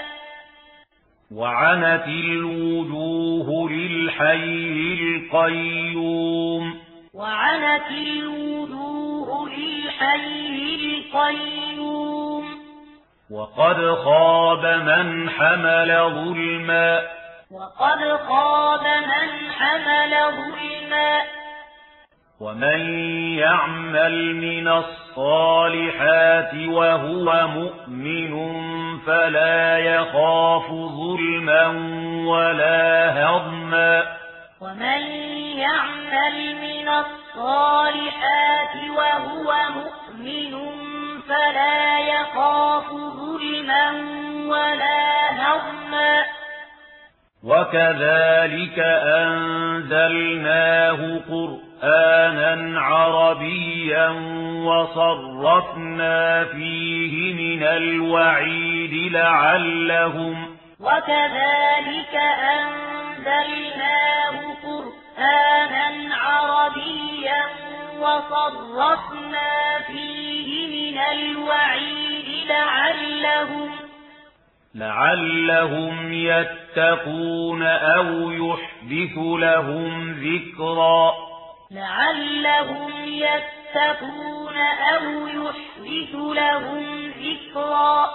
[SPEAKER 1] وعنت الوجوه للحي القيوم
[SPEAKER 2] وعنت الوجوه للحي القيوم
[SPEAKER 1] وقد خاب من حمل ظلما
[SPEAKER 2] وقد خاب من حمل ظلما
[SPEAKER 1] ومن يعمل من الصالحات وهو مؤمن فلا يخاف ظلما ولا هضما
[SPEAKER 2] ومن يعمل من الصالحات وهو مؤمن فلا يخاف ظلما ولا هضما
[SPEAKER 1] وكذلك أنزلناه قرآنا عربيا وصرفنا فيه من الوعيد لعلهم
[SPEAKER 2] وكذلك أنزلناه قرآنا عربيا وصرفنا فيه من الوعيد لعلهم
[SPEAKER 1] لعلهم يتقون أو يحدث لهم ذكرا
[SPEAKER 2] لعلهم يتقون أو يحدث لهم ذكرا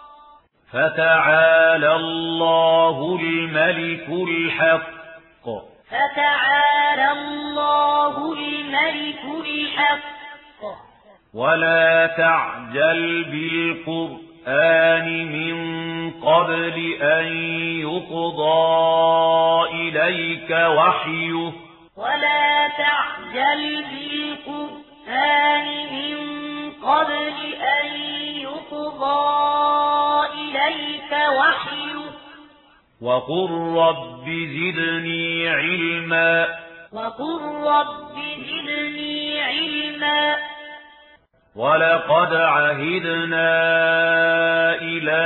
[SPEAKER 1] فتعالى الله الملك الحق
[SPEAKER 2] فتعالى الله الملك الحق
[SPEAKER 1] ولا تعجل بالقرآن من قبل أن يقضى إليك وحيه
[SPEAKER 2] ولا تعجل بالقرآن من قبل أن يقضى إليك وحيه
[SPEAKER 1] وقل رب زدني علما
[SPEAKER 2] وقل رب زدني علما
[SPEAKER 1] ولقد عهدنا إلى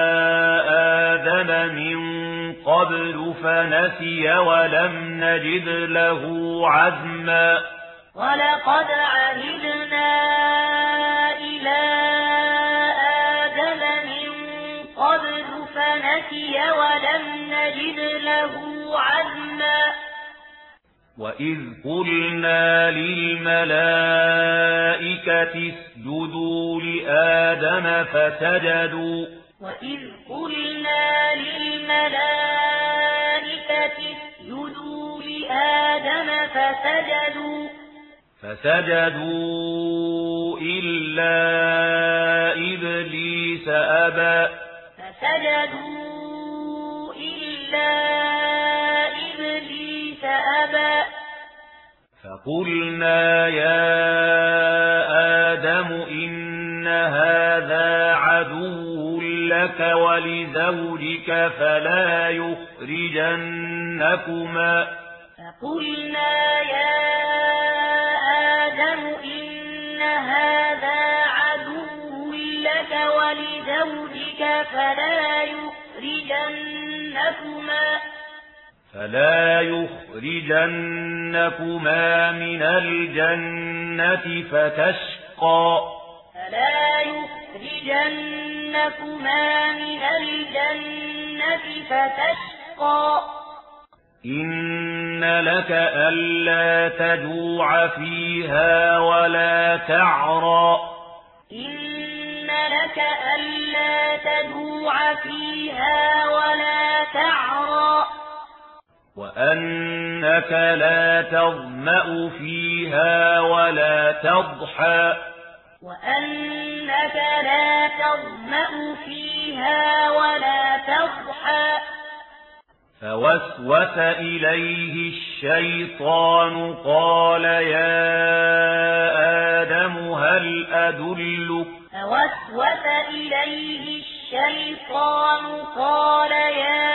[SPEAKER 1] آدم من قبل فنسي ولم نجد له عزما
[SPEAKER 2] ولقد عهدنا إلى آدم فنسي ولم نجد له عزما
[SPEAKER 1] وإذ قلنا للملائكة اسجدوا لآدم فسجدوا
[SPEAKER 2] وإذ قلنا للملائكة اسجدوا لآدم فسجدوا
[SPEAKER 1] فسجدوا إلا إبليس أبى
[SPEAKER 2] فسجدوا إلا إبليس أبى
[SPEAKER 1] فقلنا يا آدم إن هذا عدو لك ولزوجك فلا يخرجنكما
[SPEAKER 2] فقلنا يا آدم إن هذا عدو لك ولزوجك فلا يخرجنكما
[SPEAKER 1] فلا يخرجنكما من الجنة فتشقى
[SPEAKER 2] فلا يخرجنكما من الجنة فتشقى
[SPEAKER 1] إن لك ألا تجوع فيها ولا تعرى
[SPEAKER 2] إن لك ألا تجوع فيها ولا تعرى
[SPEAKER 1] وأنك لا تظمأ فيها ولا تضحى
[SPEAKER 2] وأنك لا تظمأ فيها ولا تضحى
[SPEAKER 1] فوسوس إليه الشيطان قال يا آدم هل أدلك
[SPEAKER 2] فوسوس إليه الشيطان قال يا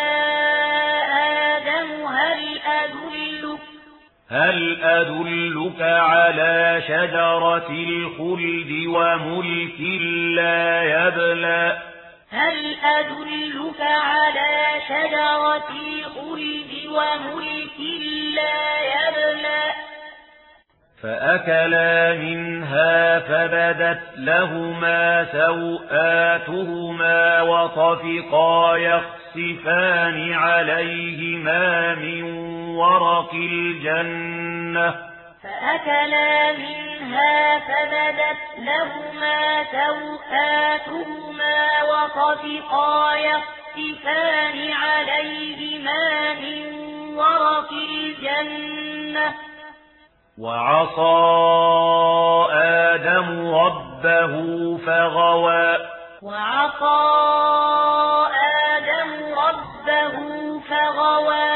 [SPEAKER 2] آدم هل أدلك
[SPEAKER 1] هل أدلك على شجرة الخلد وملك لا يبلى
[SPEAKER 2] هل أدلك على شجرة الخلد وملك لا يبلى
[SPEAKER 1] فأكلا منها فبدت لهما سوآتهما وطفقا يخصفان عليهما من ورق الجنة
[SPEAKER 2] فأكلا منها فبدت لهما سوآتهما وطفقا يخصفان عليهما من ورق الجنة
[SPEAKER 1] وعصى آدم ربه فغوى
[SPEAKER 2] وعصى آدم ربه فغوى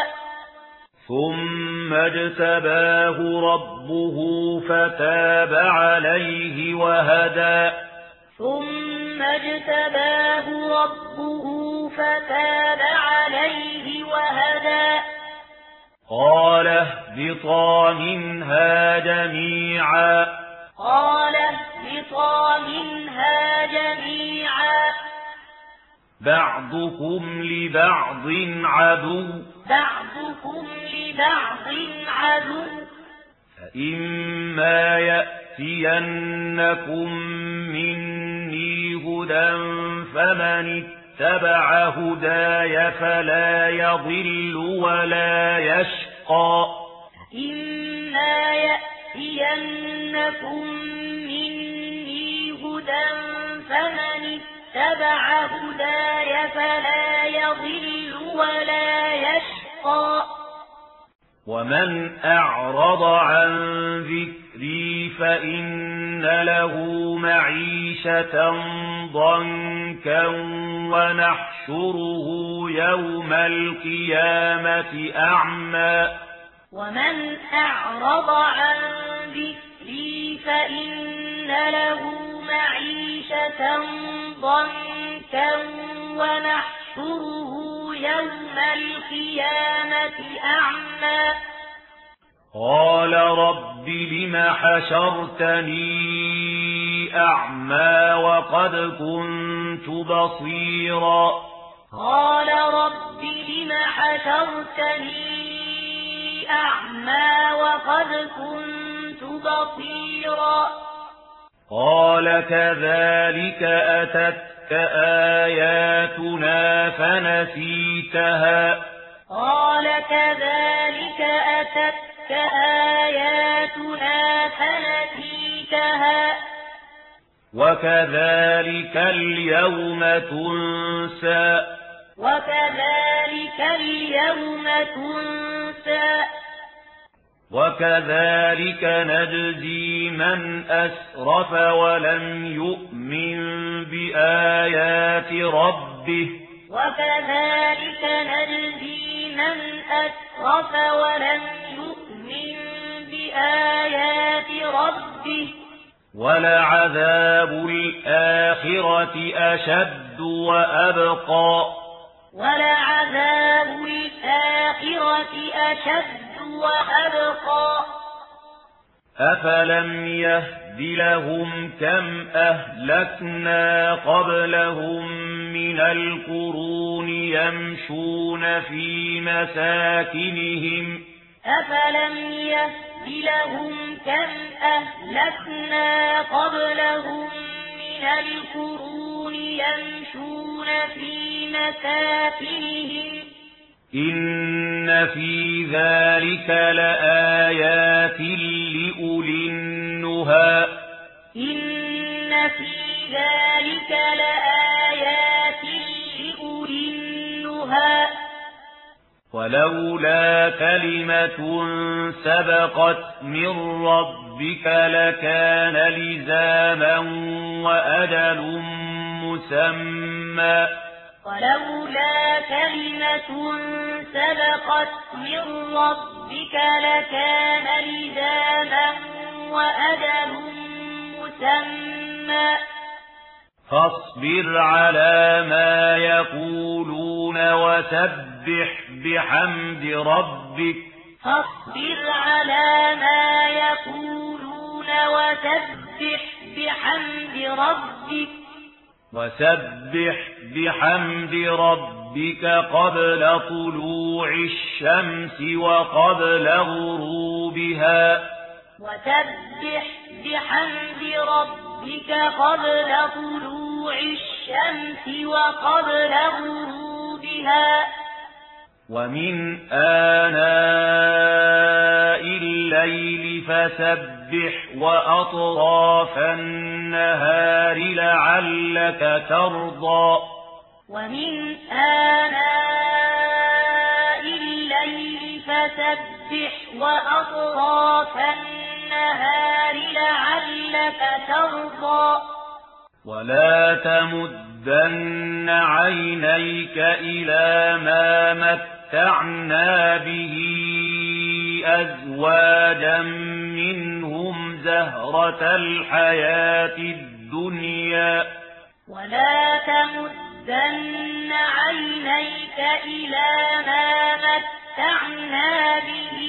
[SPEAKER 1] ثم اجتباه ربه فتاب عليه وهدى
[SPEAKER 2] ثم اجتباه ربه فتاب عليه وهدى
[SPEAKER 1] قال اهبطا منها جميعا
[SPEAKER 2] قال اهبطا منها جميعا
[SPEAKER 1] بعضكم لبعض عدو
[SPEAKER 2] بعضكم لبعض عدو
[SPEAKER 1] فإما يأتينكم مني هدى فمن اتبع هداي فلا يضل ولا يشقى
[SPEAKER 2] إما يأتينكم مني هدى فمن اتبع هداي فلا يضل ولا يشقى
[SPEAKER 1] ومن أعرض عن ذكري فإن له معيشة ضنكا ونحشره يوم القيامة أعمى
[SPEAKER 2] ومن أعرض عن ذكري فإن له معيشة ضنكا ونحشره يوم القيامة أعمى
[SPEAKER 1] قال رب لم حشرتني أعمى وقد كنت بصيرا
[SPEAKER 2] قال رب لم حشرتني أعمى وقد كنت بصيرا
[SPEAKER 1] قال كذلك أتتك أتتك آياتنا فنسيتها
[SPEAKER 2] قال كذلك أتتك آياتنا فنسيتها
[SPEAKER 1] وكذلك اليوم تنسى
[SPEAKER 2] وكذلك اليوم تنسى
[SPEAKER 1] وكذلك نجزي من أسرف ولم يؤمن بآيات ربه
[SPEAKER 2] وكذلك نجزي من أسرف ولم يؤمن بآيات ربه
[SPEAKER 1] ولعذاب الآخرة أشد وأبقى
[SPEAKER 2] ولعذاب الآخرة أشد وأبقى
[SPEAKER 1] أفلم يهد لهم كم أهلكنا قبلهم من القرون يمشون في مساكنهم
[SPEAKER 2] أفلم يهد لهم كم أهلكنا قبلهم من القرون يمشون في مساكنهم
[SPEAKER 1] إن في ذلك لآيات لأولي النهى
[SPEAKER 2] إن في ذلك لآيات لأولي النهى
[SPEAKER 1] ولولا كلمة سبقت من ربك لكان لزاما وأجل مسمى
[SPEAKER 2] ولولا كلمة سبقت من ربك لكان لزاما وأجل مسمى
[SPEAKER 1] فاصبر على ما يقولون وسبح بحمد ربك
[SPEAKER 2] فاصبر على ما يقولون وسبح بحمد ربك
[SPEAKER 1] وسبح بحمد ربك قبل طلوع الشمس وقبل غروبها
[SPEAKER 2] وسبح بحمد ربك قبل طلوع الشمس وقبل غروبها
[SPEAKER 1] ومن آناء الليل فسبح وأطراف النهار لعلك ترضى
[SPEAKER 2] ومن آناء الليل فسبح وأطراف النهار لعلك ترضى
[SPEAKER 1] ولا تمدن عينيك إلى ما متعنا به أزواجا منهم زهرة الحياة الدنيا
[SPEAKER 2] ولا تمدن عينيك إلى ما متعنا به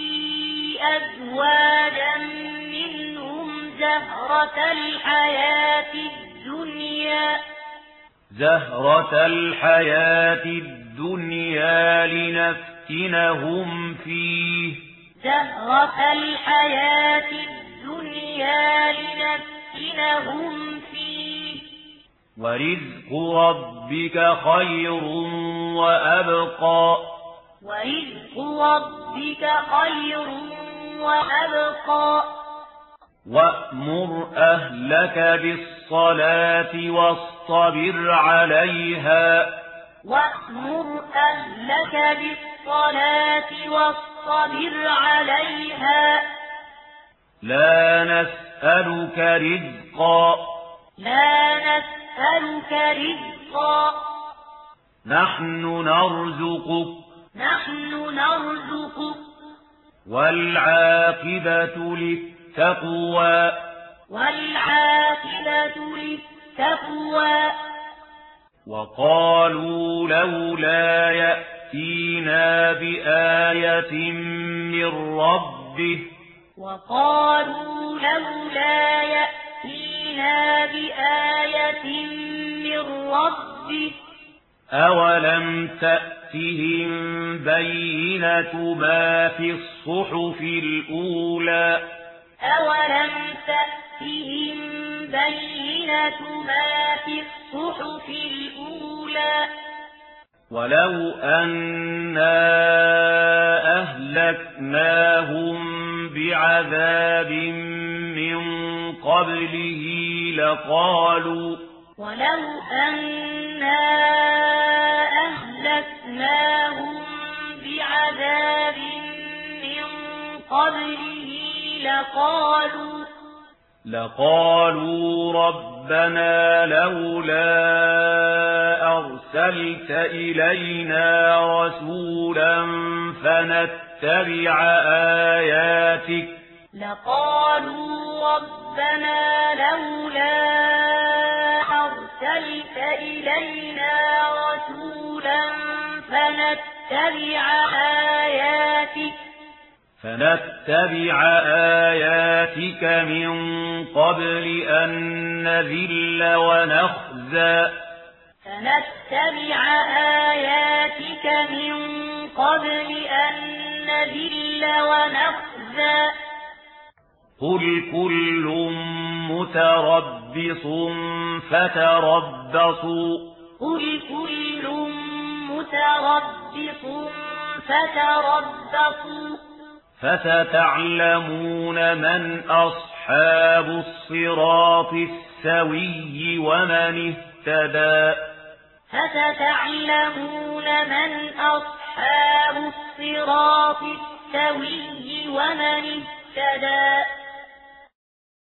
[SPEAKER 2] أزواجا منهم زهرة الحياة الدنيا
[SPEAKER 1] زهرة الحياة الدنيا لنفتنهم فيه
[SPEAKER 2] زهرة الحياة الدنيا لنفتنهم فيه
[SPEAKER 1] ورزق ربك خير وأبقى
[SPEAKER 2] ورزق ربك خير وأبقى
[SPEAKER 1] وأمر أهلك بالصلاة واصطبر عليها
[SPEAKER 2] وأمر أهلك بالصلاة واصطبر عليها
[SPEAKER 1] لا نسألك رزقا
[SPEAKER 2] لا نسألك رزقا
[SPEAKER 1] نحن نرزقك
[SPEAKER 2] نحن نرزقك
[SPEAKER 1] والعاقبة للتقوى
[SPEAKER 2] والعاقبة للتقوى
[SPEAKER 1] وقالوا لولا يأتينا بآية من ربه
[SPEAKER 2] وقالوا لولا يأتينا بآية من ربه
[SPEAKER 1] أولم تأتهم بينة ما في الصحف الأولى
[SPEAKER 2] أولم تأتهم بينة ما في الصحف الأولى
[SPEAKER 1] ولو أنا أهلكناهم بعذاب من قبله لقالوا
[SPEAKER 2] ولو أنا أهلكناهم بعذاب من قبله لقالوا
[SPEAKER 1] لقالوا ربنا لولا أرسلت إلينا رسولا فنتبع آياتك
[SPEAKER 2] لقالوا ربنا لولا أرسلت إلينا رسولا فنتبع آياتك
[SPEAKER 1] فنتبع آياتك من قبل أن نذل ونخزى
[SPEAKER 2] فنتبع آياتك من قبل أن نذل ونخزى
[SPEAKER 1] قل كل متربص فتربصوا
[SPEAKER 2] قل كل متربص فتربصوا
[SPEAKER 1] فستعلمون من أصحاب الصراط السوي ومن اهتدى
[SPEAKER 2] فستعلمون من أصحاب الصراط السوي ومن اهتدى